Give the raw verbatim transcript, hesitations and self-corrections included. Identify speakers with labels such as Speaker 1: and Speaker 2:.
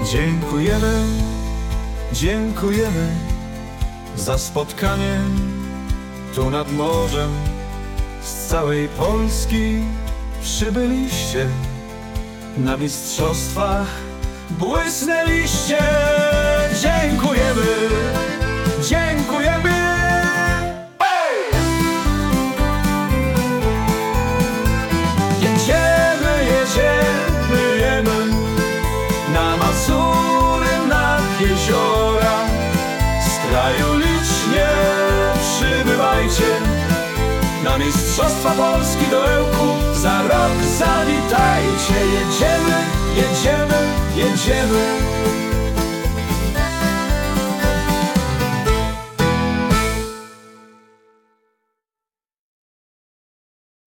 Speaker 1: Dziękujemy, dziękujemy za spotkanie tu nad morzem. Z całej Polski przybyliście, na mistrzostwach błysnęliście. Dziękujemy, dziękujemy. Hey! Jedziemy, jedziemy, jemy na Mazury, nad jeziora. Z kraju licznie przybywajcie, na mistrzostwa Polski do Ełku za rok zawitajcie. Jedziemy, jedziemy, jedziemy.